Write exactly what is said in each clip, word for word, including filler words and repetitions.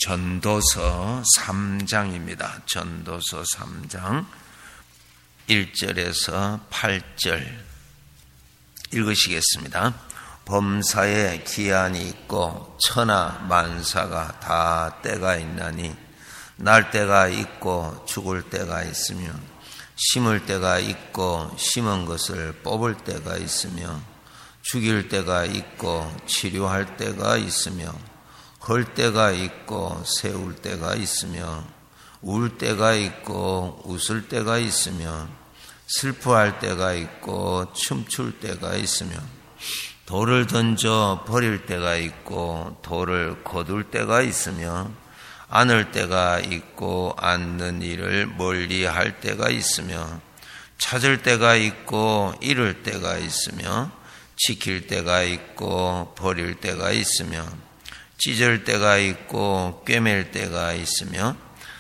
전도서 삼 장입니다. 전도서 삼 장 일 절에서 팔 절 읽으시겠습니다. 범사에 기한이 있고 천하 만사가 다 때가 있나니 날 때가 있고 죽을 때가 있으며 심을 때가 있고 심은 것을 뽑을 때가 있으며 죽일 때가 있고 치료할 때가 있으며 헐 때가 있고 세울 때가 있으며 울 때가 있고 웃을 때가 있으며 슬퍼할 때가 있고 춤출 때가 있으며 돌을 던져 버릴 때가 있고 돌을 거둘 때가 있으며 안을 때가 있고 앉는 일을 멀리 할 때가 있으며 찾을 때가 있고 잃을 때가 있으며 지킬 때가 있고 버릴 때가 있으며 찢을 때가 있고 꿰맬 때가 있으며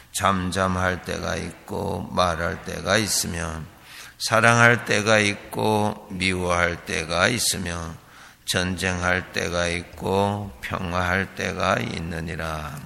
잠잠할 때가 있고 말할 때가 있으며 사랑할 때가 있고 미워할 때가 있으며 전쟁할 때가 있고 평화할 때가 있느니라.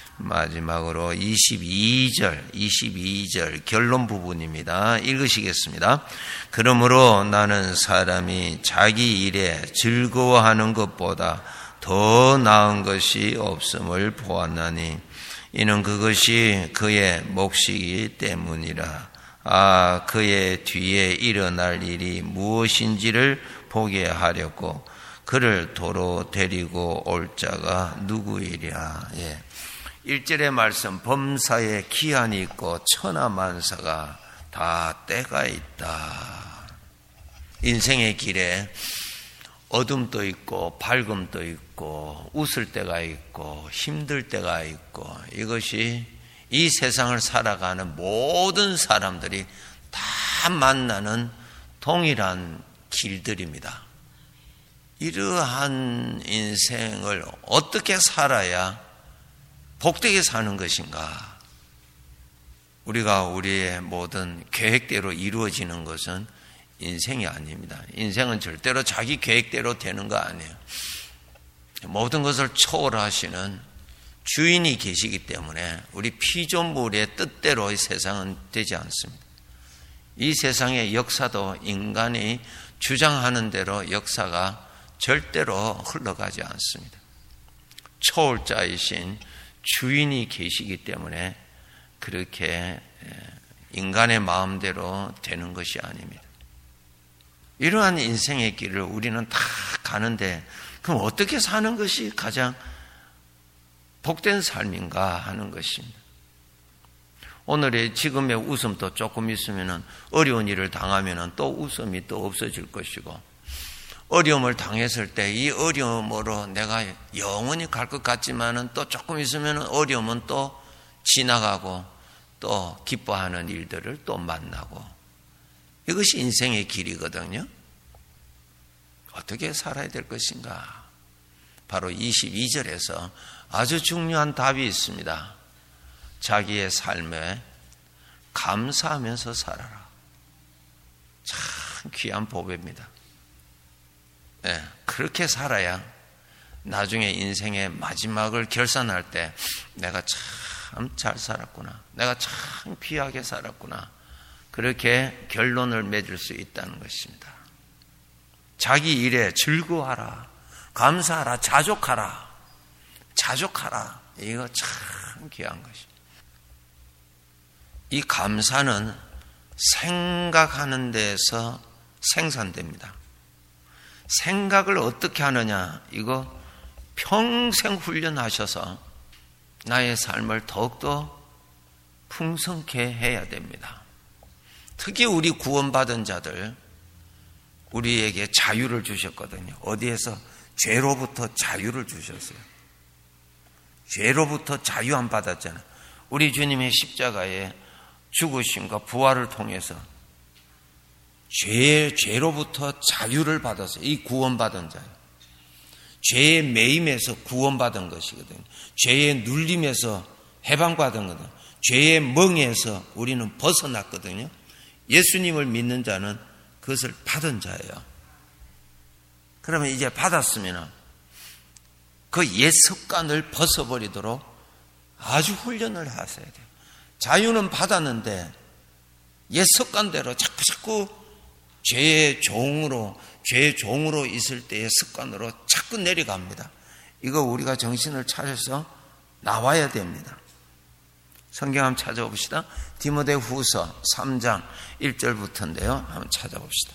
마지막으로 이십이 절, 이십이 절 결론 부분입니다. 읽으시겠습니다. 그러므로 나는 사람이 자기 일에 즐거워하는 것보다 더 나은 것이 없음을 보았나니 이는 그것이 그의 몫이기 때문이라. 아, 그의 뒤에 일어날 일이 무엇인지를 보게 하려고 그를 도로 데리고 올 자가 누구이랴. 예. 일 절의 말씀, 범사에 기한이 있고 천하 만사가 다 때가 있다. 인생의 길에 어둠도 있고 밝음도 있고 웃을 때가 있고 힘들 때가 있고 이것이 이 세상을 살아가는 모든 사람들이 다 만나는 동일한 길들입니다. 이러한 인생을 어떻게 살아야 복되게 사는 것인가? 우리가 우리의 모든 계획대로 이루어지는 것은 인생이 아닙니다. 인생은 절대로 자기 계획대로 되는 거 아니에요. 모든 것을 초월하시는 주인이 계시기 때문에 우리 피조물의 뜻대로 이 세상은 되지 않습니다. 이 세상의 역사도 인간이 주장하는 대로 역사가 절대로 흘러가지 않습니다. 초월자이신 주인이 계시기 때문에 그렇게 인간의 마음대로 되는 것이 아닙니다. 이러한 인생의 길을 우리는 다 가는데 그럼 어떻게 사는 것이 가장 복된 삶인가 하는 것입니다. 오늘의 지금의 웃음도 조금 있으면 어려운 일을 당하면 또 웃음이 또 없어질 것이고 어려움을 당했을 때 이 어려움으로 내가 영원히 갈 것 같지만은 또 조금 있으면 어려움은 또 지나가고 또 기뻐하는 일들을 또 만나고 이것이 인생의 길이거든요. 어떻게 살아야 될 것인가? 바로 이십이 절에서 아주 중요한 답이 있습니다. 자기의 삶에 감사하면서 살아라. 참 귀한 보배입니다. 네, 그렇게 살아야 나중에 인생의 마지막을 결산할 때 내가 참 잘 살았구나. 내가 참 귀하게 살았구나. 그렇게 결론을 맺을 수 있다는 것입니다. 자기 일에 즐거워하라. 감사하라. 자족하라. 자족하라. 이거 참 귀한 것입니다. 이 감사는 생각하는 데서 생산됩니다. 생각을 어떻게 하느냐, 이거 평생 훈련하셔서 나의 삶을 더욱더 풍성케 해야 됩니다. 특히 우리 구원받은 자들, 우리에게 자유를 주셨거든요. 어디에서? 죄로부터 자유를 주셨어요. 죄로부터 자유 안 받았잖아요. 우리 주님의 십자가의 죽으심과 부활을 통해서 죄, 죄로부터 자유를 받았어요. 이 구원받은 자예요. 죄의 매임에서 구원받은 것이거든요. 죄의 눌림에서 해방받은 거거든요. 죄의 멍에서 우리는 벗어났거든요. 예수님을 믿는 자는 그것을 받은 자예요. 그러면 이제 받았으면 그 옛 습관을 벗어버리도록 아주 훈련을 하셔야 돼요. 자유는 받았는데 옛 습관대로 자꾸 자꾸 죄의 종으로 죄의 종으로 있을 때의 습관으로 자꾸 내려갑니다. 이거 우리가 정신을 차려서 나와야 됩니다. 성경 한번 찾아봅시다. 디모데후서 삼 장 일 절부터인데요. 한번 찾아봅시다.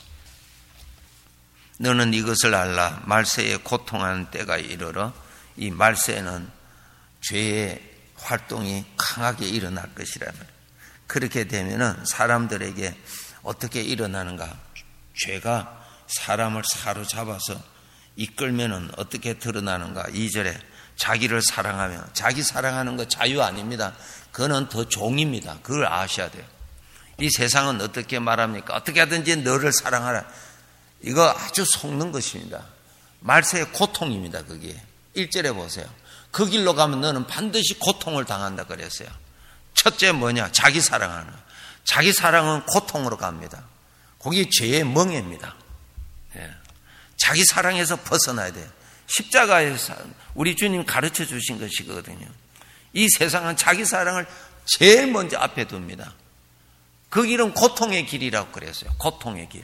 너는 이것을 알라. 말세에 고통하는 때가 이르러 이 말세는 죄의 활동이 강하게 일어날 것이라 말이에요. 그렇게 되면은 사람들에게 어떻게 일어나는가? 죄가 사람을 사로잡아서 이끌면은 어떻게 드러나는가? 이 절에 자기를 사랑하며, 자기 사랑하는 거 자유 아닙니다. 그거는 더 종입니다. 그걸 아셔야 돼요. 이 세상은 어떻게 말합니까? 어떻게 하든지 너를 사랑하라. 이거 아주 속는 것입니다. 말세의 고통입니다. 그게 일 절에 보세요. 그 길로 가면 너는 반드시 고통을 당한다 그랬어요. 첫째 뭐냐? 자기 사랑하는 거. 자기 사랑은 고통으로 갑니다. 그게 죄의 멍해입니다. 예. 자기 사랑에서 벗어나야 돼요. 십자가에서 우리 주님 가르쳐 주신 것이거든요. 이 세상은 자기 사랑을 제일 먼저 앞에 둡니다. 그 길은 고통의 길이라고 그랬어요. 고통의 길.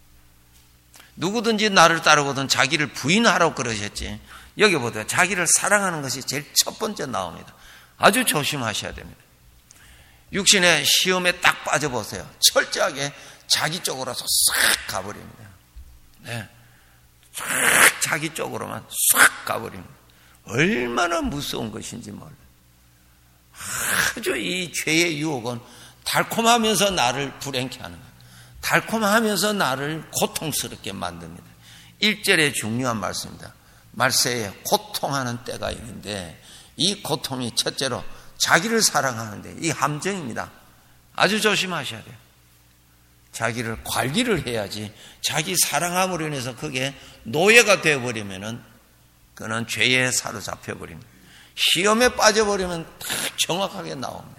누구든지 나를 따르거든 자기를 부인하라고 그러셨지. 여기 보세요. 자기를 사랑하는 것이 제일 첫 번째 나옵니다. 아주 조심하셔야 됩니다. 육신의 시험에 딱 빠져보세요. 철저하게 자기 쪽으로서 싹 가버립니다. 네. 싹 자기 쪽으로만 싹 가버립니다. 얼마나 무서운 것인지 몰라요. 아주 이 죄의 유혹은 달콤하면서 나를 불행케 하는 거예요. 달콤하면서 나를 고통스럽게 만듭니다. 일 절의 중요한 말씀입니다. 말세에 고통하는 때가 있는데 이 고통이 첫째로 자기를 사랑하는데 이 함정입니다. 아주 조심하셔야 돼요. 자기를 관리를 해야지 자기 사랑함으로 인해서 그게 노예가 되어버리면은 그는 죄에 사로잡혀버립니다. 시험에 빠져버리면 다 정확하게 나옵니다.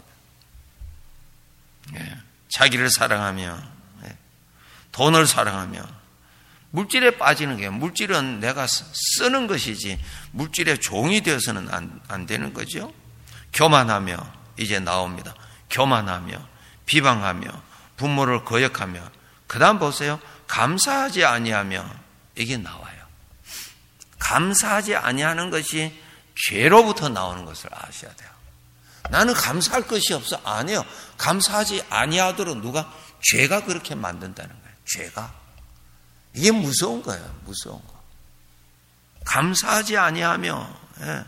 예. 자기를 사랑하며 예. 돈을 사랑하며 물질에 빠지는 게 물질은 내가 쓰는 것이지 물질의 종이 되어서는 안, 안 되는 거죠. 교만하며 이제 나옵니다. 교만하며 비방하며 부모를 거역하며 그 다음 보세요. 감사하지 아니하며 이게 나와요. 감사하지 아니하는 것이 죄로부터 나오는 것을 아셔야 돼요. 나는 감사할 것이 없어. 아니에요. 감사하지 아니하도록 누가 죄가 그렇게 만든다는 거예요. 죄가. 이게 무서운 거예요. 무서운 거. 감사하지 아니하며 예.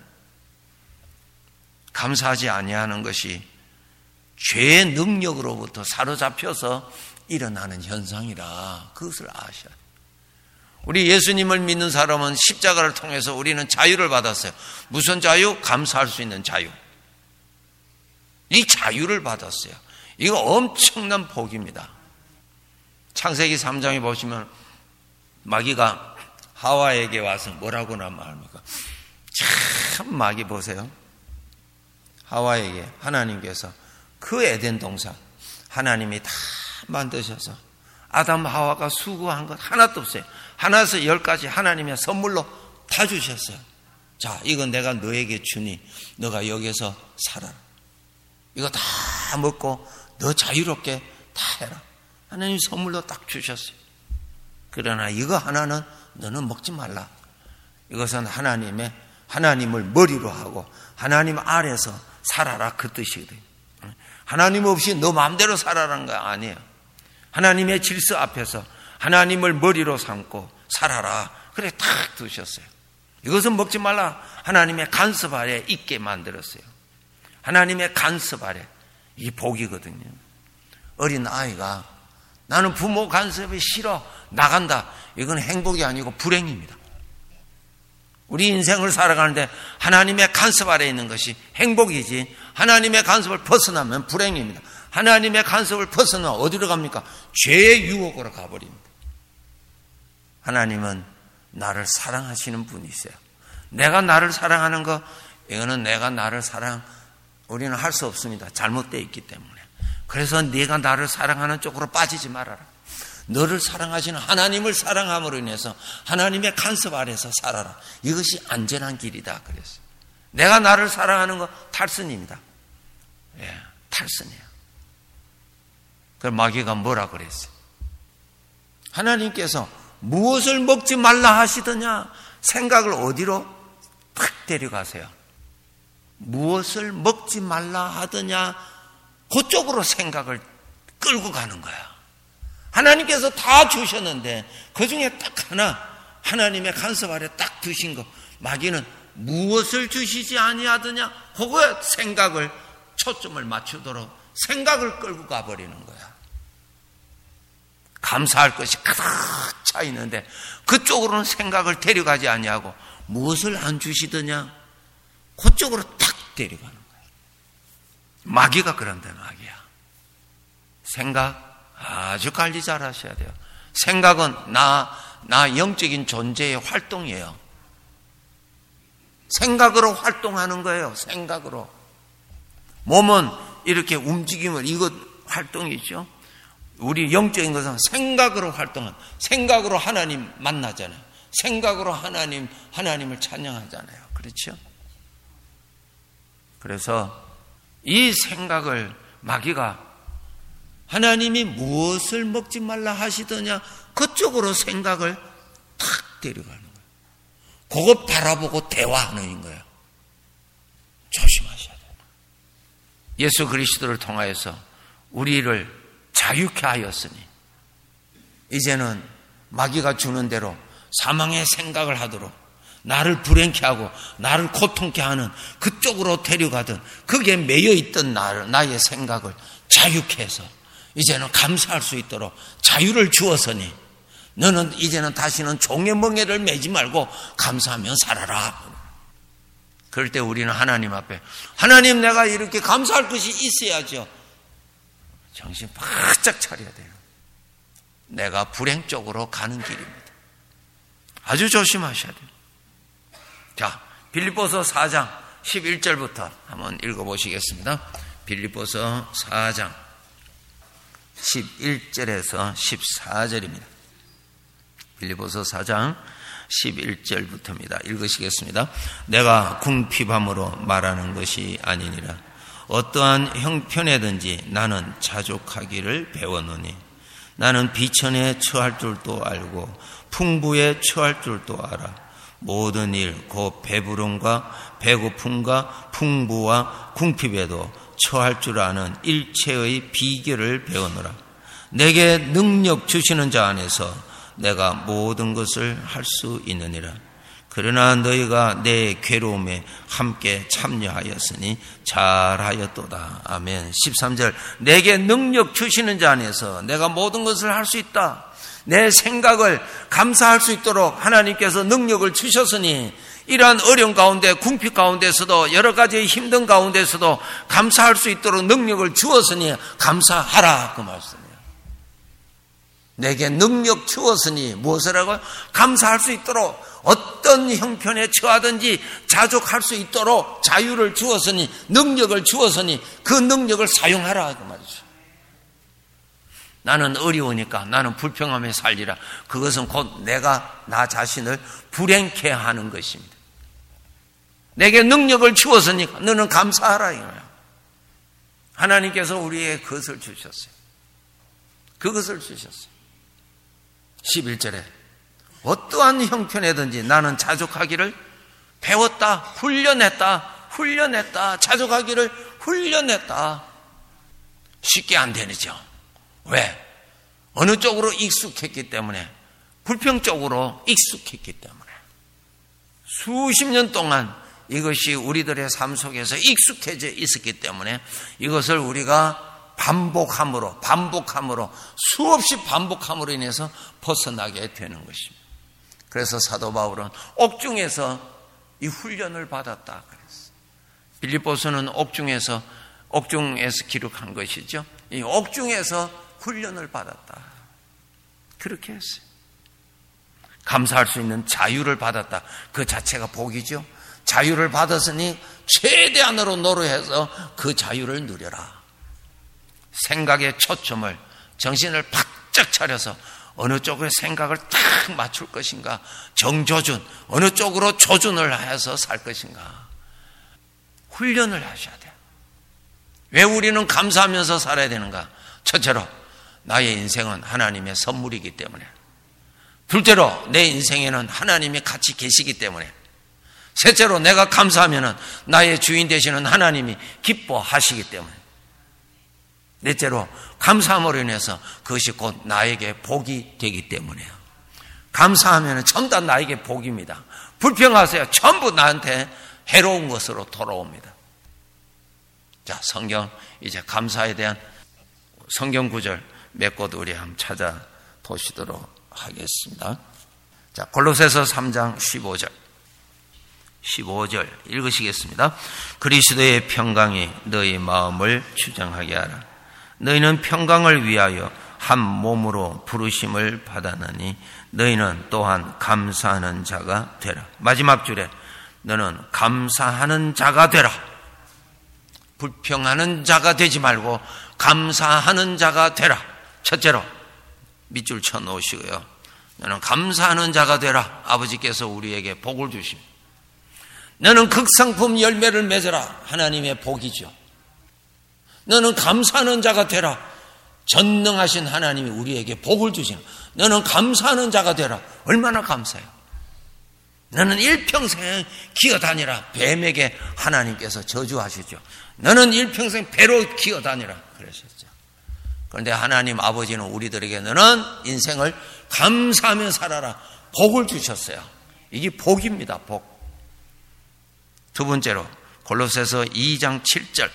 감사하지 아니하는 것이 죄의 능력으로부터 사로잡혀서 일어나는 현상이라 그것을 아셔야 돼요. 우리 예수님을 믿는 사람은 십자가를 통해서 우리는 자유를 받았어요. 무슨 자유? 감사할 수 있는 자유. 이 자유를 받았어요. 이거 엄청난 복입니다. 창세기 삼 장에 보시면 마귀가 하와에게 와서 뭐라고나 말합니까? 참 마귀 보세요. 하와에게 하나님께서 그 에덴 동산 하나님이 다 만드셔서 아담 하와가 수고한 것 하나도 없어요. 하나에서 열까지 하나님의 선물로 다 주셨어요. 자, 이건 내가 너에게 주니 너가 여기서 살아라. 이거 다 먹고 너 자유롭게 다 해라. 하나님 선물로 딱 주셨어요. 그러나 이거 하나는 너는 먹지 말라. 이것은 하나님의 하나님을 머리로 하고 하나님 아래서 살아라 그 뜻이거든요. 하나님 없이 너 마음대로 살아라는 거 아니에요. 하나님의 질서 앞에서 하나님을 머리로 삼고 살아라. 그래 탁 두셨어요. 이것은 먹지 말라. 하나님의 간섭 아래 있게 만들었어요. 하나님의 간섭 아래. 이 복이거든요. 어린 아이가 나는 부모 간섭이 싫어 나간다. 이건 행복이 아니고 불행입니다. 우리 인생을 살아가는데 하나님의 간섭 아래 있는 것이 행복이지 하나님의 간섭을 벗어나면 불행입니다. 하나님의 간섭을 벗어나 어디로 갑니까? 죄의 유혹으로 가버립니다. 하나님은 나를 사랑하시는 분이세요. 내가 나를 사랑하는 거 이거는 내가 나를 사랑 우리는 할 수 없습니다. 잘못되어 있기 때문에. 그래서 네가 나를 사랑하는 쪽으로 빠지지 말아라. 너를 사랑하시는 하나님을 사랑함으로 인해서 하나님의 간섭 아래서 살아라. 이것이 안전한 길이다 그랬어요. 내가 나를 사랑하는 거 탈선입니다. 예, 탈선이에요. 그럼 마귀가 뭐라 그랬어요? 하나님께서 무엇을 먹지 말라 하시더냐? 생각을 어디로 탁 데려가세요. 무엇을 먹지 말라 하더냐? 그쪽으로 생각을 끌고 가는 거야. 하나님께서 다 주셨는데 그 중에 딱 하나 하나님의 간섭 아래 딱 두신 거, 마귀는 무엇을 주시지 아니하더냐? 그거에 생각을 초점을 맞추도록 생각을 끌고 가버리는 거야. 감사할 것이 가득 차 있는데 그쪽으로는 생각을 데려가지 아니하고 무엇을 안 주시더냐? 그쪽으로 탁 데려가는 거야. 마귀가 그런데 마귀야. 생각 아주 관리 잘 하셔야 돼요. 생각은 나, 나 영적인 존재의 활동이에요. 생각으로 활동하는 거예요. 생각으로. 몸은 이렇게 움직임을, 이것 활동이죠. 우리 영적인 것은 생각으로 활동한, 생각으로 하나님 만나잖아요. 생각으로 하나님, 하나님을 찬양하잖아요. 그렇죠? 그래서 이 생각을 마귀가 하나님이 무엇을 먹지 말라 하시더냐, 그쪽으로 생각을 탁 데려가는 거예요. 그거 바라보고 대화하는 거예요. 조심하셔야 돼요. 예수 그리스도를 통하여서 우리를 자유케 하였으니 이제는 마귀가 주는 대로 사망의 생각을 하도록 나를 불행케 하고 나를 고통케 하는 그쪽으로 데려가든 거기에 매여있던 나를, 나의 생각을 자유케 해서 이제는 감사할 수 있도록 자유를 주었으니 너는 이제는 다시는 종의 멍에를 매지 말고 감사하며 살아라. 그럴 때 우리는 하나님 앞에, 하나님 내가 이렇게 감사할 것이 있어야죠. 정신 바짝 차려야 돼요. 내가 불행 쪽으로 가는 길입니다. 아주 조심하셔야 돼요. 자, 빌립보서 사 장 십일 절부터 한번 읽어보시겠습니다. 빌립보서 사 장 십일 절에서 십사 절입니다. 빌립보서 사 장 십일 절부터입니다. 읽으시겠습니다. 내가 궁핍함으로 말하는 것이 아니니라. 어떠한 형편에든지 나는 자족하기를 배웠노니 나는 비천에 처할 줄도 알고 풍부에 처할 줄도 알아. 모든 일 곧 배부름과 배고픔과 풍부와 궁핍에도 처할 줄 아는 일체의 비결을 배우노라. 내게 능력 주시는 자 안에서 내가 모든 것을 할 수 있느니라. 그러나 너희가 내 괴로움에 함께 참여하였으니 잘하였도다. 아멘. 십삼 절, 내게 능력 주시는 자 안에서 내가 모든 것을 할 수 있다. 내 생각을 감사할 수 있도록 하나님께서 능력을 주셨으니 이러한 어려운 가운데, 궁핍 가운데서도 여러 가지 힘든 가운데서도 감사할 수 있도록 능력을 주었으니 감사하라, 그 말씀이에요. 내게 능력 주었으니 무엇을 하고? 감사할 수 있도록, 어떤 형편에 처하든지 자족할 수 있도록 자유를 주었으니, 능력을 주었으니 그 능력을 사용하라, 그 말이죠. 나는 어려우니까, 나는 불평하며 살리라. 그것은 곧 내가 나 자신을 불행케 하는 것입니다. 내게 능력을 주었으니까 너는 감사하라, 이거예요. 하나님께서 우리에게 그것을 주셨어요. 그것을 주셨어요. 십일 절에 어떠한 형편에든지 나는 자족하기를 배웠다, 훈련했다, 훈련했다, 자족하기를 훈련했다. 쉽게 안 되죠. 왜? 어느 쪽으로 익숙했기 때문에, 불평 쪽으로 익숙했기 때문에. 수십 년 동안 이것이 우리들의 삶 속에서 익숙해져 있었기 때문에 이것을 우리가 반복함으로, 반복함으로, 수없이 반복함으로 인해서 벗어나게 되는 것입니다. 그래서 사도 바울은 옥중에서 이 훈련을 받았다 그랬어요. 빌립보서는 옥중에서, 옥중에서 기록한 것이죠. 이 옥중에서 훈련을 받았다. 그렇게 했어요. 감사할 수 있는 자유를 받았다. 그 자체가 복이죠. 자유를 받았으니 최대한으로 노력해서 그 자유를 누려라. 생각의 초점을, 정신을 바짝 차려서 어느 쪽에 생각을 딱 맞출 것인가, 정조준, 어느 쪽으로 조준을 해서 살 것인가. 훈련을 하셔야 돼요. 왜 우리는 감사하면서 살아야 되는가? 첫째로 나의 인생은 하나님의 선물이기 때문에, 둘째로 내 인생에는 하나님이 같이 계시기 때문에, 셋째로 내가 감사하면 나의 주인 되시는 하나님이 기뻐하시기 때문에, 넷째로 감사함으로 인해서 그것이 곧 나에게 복이 되기 때문에요. 감사하면 전부 다 나에게 복입니다. 불평하세요. 전부 나한테 해로운 것으로 돌아옵니다. 자, 성경 이제 감사에 대한 성경 구절 몇 곳 우리 한번 찾아 보시도록 하겠습니다. 자, 골로새서 삼 장 십오 절. 십오 절 읽으시겠습니다. 그리스도의 평강이 너희 마음을 주장하게 하라. 너희는 평강을 위하여 한 몸으로 부르심을 받았느니 너희는 또한 감사하는 자가 되라. 마지막 줄에 너는 감사하는 자가 되라. 불평하는 자가 되지 말고 감사하는 자가 되라. 첫째로 밑줄 쳐 놓으시고요. 너는 감사하는 자가 되라. 아버지께서 우리에게 복을 주십니다. 너는 극상품 열매를 맺어라. 하나님의 복이죠. 너는 감사하는 자가 되라. 전능하신 하나님이 우리에게 복을 주시는. 너는 감사하는 자가 되라. 얼마나 감사해요. 너는 일평생 기어다니라. 뱀에게 하나님께서 저주하시죠. 너는 일평생 배로 기어다니라 그러셨죠. 그런데 하나님 아버지는 우리들에게 너는 인생을 감사하며 살아라. 복을 주셨어요. 이게 복입니다. 복. 두 번째로 골로새서 이 장 칠 절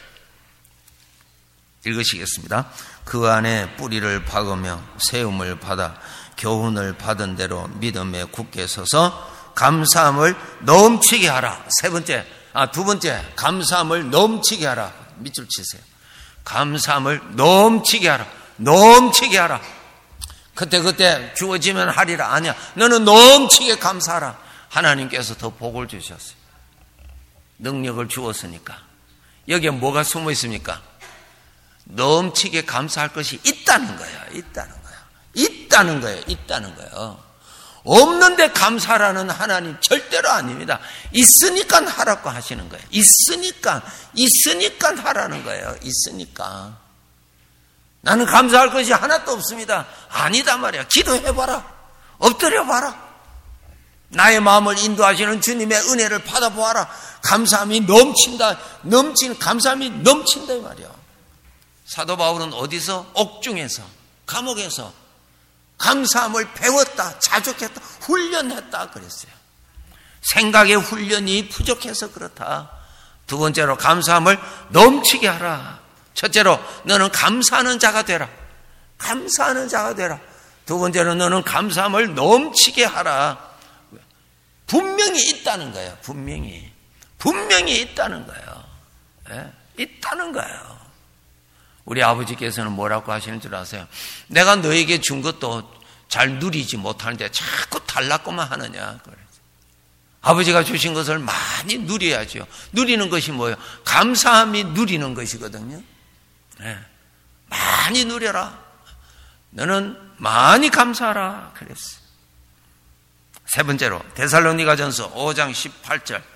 읽으시겠습니다. 그 안에 뿌리를 박으며 세움을 받아 교훈을 받은 대로 믿음에 굳게 서서 감사함을 넘치게 하라. 세 번째, 아, 두 번째, 감사함을 넘치게 하라. 밑줄 치세요. 감사함을 넘치게 하라. 넘치게 하라. 그때그때 주어지면 하리라. 아니야. 너는 넘치게 감사하라. 하나님께서 더 복을 주셨어요. 능력을 주었으니까. 여기에 뭐가 숨어 있습니까? 넘치게 감사할 것이 있다는 거예요. 있다는 거예요. 있다는 거예요. 있다는 거예요. 없는데 감사라는 하나님 절대로 아닙니다. 있으니까 하라고 하시는 거예요. 있으니까, 있으니까 하라는 거예요. 있으니까. 나는 감사할 것이 하나도 없습니다. 아니다 말이야. 기도해봐라. 엎드려봐라. 나의 마음을 인도하시는 주님의 은혜를 받아보아라. 감사함이 넘친다. 넘친 감사함이 넘친다 이 말이야. 사도 바울은 어디서? 옥중에서, 감옥에서 감사함을 배웠다, 자족했다, 훈련했다 그랬어요. 생각의 훈련이 부족해서 그렇다. 두 번째로 감사함을 넘치게 하라. 첫째로 너는 감사하는 자가 되라. 감사하는 자가 되라. 두 번째로 너는 감사함을 넘치게 하라. 분명히 있다는 거예요. 분명히. 분명히 있다는 거예요. 네? 있다는 거예요. 우리 아버지께서는 뭐라고 하시는 줄 아세요? 내가 너에게 준 것도 잘 누리지 못하는데 자꾸 달라고만 하느냐. 아버지가 주신 것을 많이 누려야죠. 누리는 것이 뭐예요? 감사함이 누리는 것이거든요. 네. 많이 누려라. 너는 많이 감사하라. 그랬어요. 세 번째로 데살로니가전서 오 장 십팔 절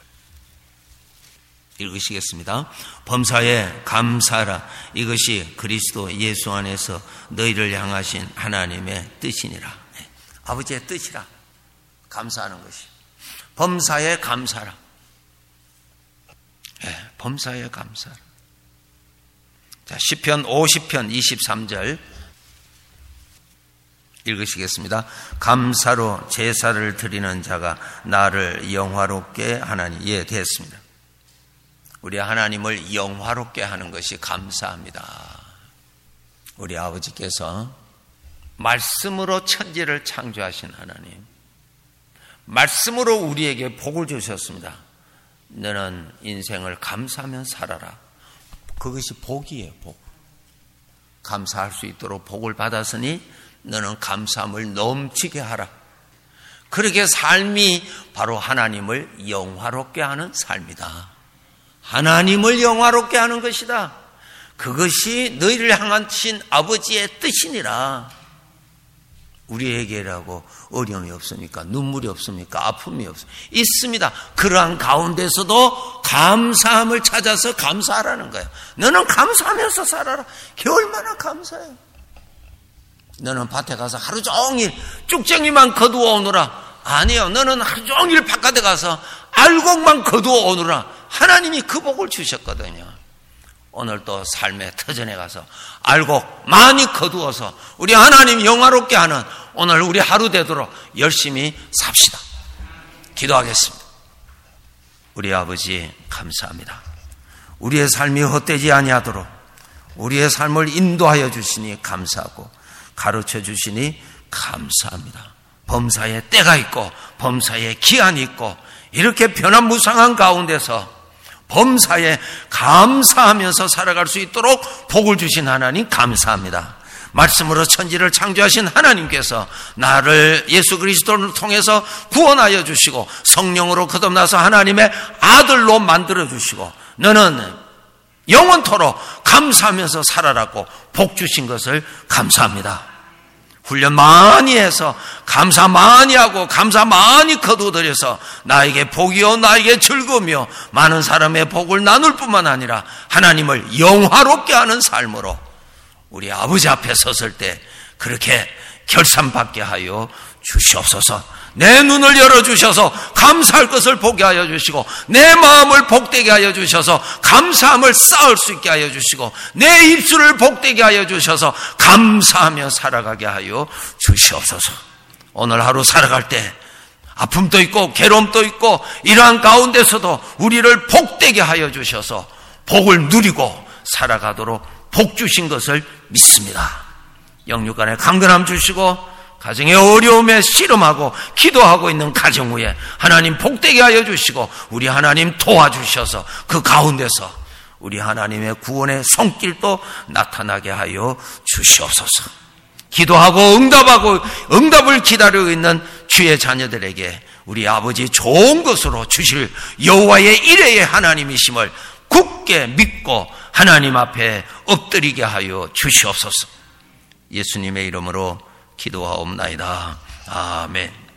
읽으시겠습니다. 범사에 감사하라. 이것이 그리스도 예수 안에서 너희를 향하신 하나님의 뜻이니라. 네. 아버지의 뜻이라. 감사하는 것이. 범사에 감사하라. 네. 범사에 감사하라. 자, 시편 오십 편 이십삼 절 읽으시겠습니다. 감사로 제사를 드리는 자가 나를 영화롭게 하나니. 예, 됐습니다. 우리 하나님을 영화롭게 하는 것이 감사합니다. 우리 아버지께서 말씀으로 천지를 창조하신 하나님, 말씀으로 우리에게 복을 주셨습니다. 너는 인생을 감사하며 살아라. 그것이 복이에요. 복. 감사할 수 있도록 복을 받았으니 너는 감사함을 넘치게 하라. 그렇게 삶이 바로 하나님을 영화롭게 하는 삶이다. 하나님을 영화롭게 하는 것이다. 그것이 너희를 향하신 아버지의 뜻이니라. 우리에게라고 어려움이 없습니까? 눈물이 없습니까? 아픔이 없습니까? 있습니다. 그러한 가운데서도 감사함을 찾아서 감사하라는 거예요. 너는 감사하면서 살아라. 그게 얼마나 감사해요. 너는 밭에 가서 하루 종일 쭉쟁이만 거두어 오느라. 아니요. 너는 하루 종일 바깥에 가서 알곡만 거두어 오느라. 하나님이 그 복을 주셨거든요. 오늘 또 삶의 터전에 가서 알곡 많이 거두어서 우리 하나님 영화롭게 하는 오늘 우리 하루 되도록 열심히 삽시다. 기도하겠습니다. 우리 아버지 감사합니다. 우리의 삶이 헛되지 아니하도록 우리의 삶을 인도하여 주시니 감사하고 가르쳐 주시니 감사합니다. 범사에 때가 있고 범사에 기한이 있고 이렇게 변화무쌍한 가운데서 범사에 감사하면서 살아갈 수 있도록 복을 주신 하나님 감사합니다. 말씀으로 천지를 창조하신 하나님께서 나를 예수 그리스도를 통해서 구원하여 주시고 성령으로 거듭나서 하나님의 아들로 만들어 주시고 너는 영원토록 감사하면서 살아라고 복 주신 것을 감사합니다. 훈련 많이 해서 감사 많이 하고 감사 많이 거두어들여서 나에게 복이요 나에게 즐거우며 많은 사람의 복을 나눌 뿐만 아니라 하나님을 영화롭게 하는 삶으로 우리 아버지 앞에 섰을 때 그렇게 결산받게 하여 주시옵소서. 내 눈을 열어주셔서 감사할 것을 보게 하여 주시고 내 마음을 복되게 하여 주셔서 감사함을 쌓을 수 있게 하여 주시고 내 입술을 복되게 하여 주셔서 감사하며 살아가게 하여 주시옵소서. 오늘 하루 살아갈 때 아픔도 있고 괴로움도 있고 이러한 가운데서도 우리를 복되게 하여 주셔서 복을 누리고 살아가도록 복 주신 것을 믿습니다. 영육간에 강건함 주시고 가정의 어려움에 씨름하고 기도하고 있는 가정 위에 하나님 복되게 하여 주시고 우리 하나님 도와주셔서 그 가운데서 우리 하나님의 구원의 손길도 나타나게 하여 주시옵소서. 기도하고 응답하고 응답을 기다리고 있는 주의 자녀들에게 우리 아버지 좋은 것으로 주실 여호와의 일회의 하나님이심을 굳게 믿고 하나님 앞에 엎드리게 하여 주시옵소서. 예수님의 이름으로 기도하옵나이다. 아멘.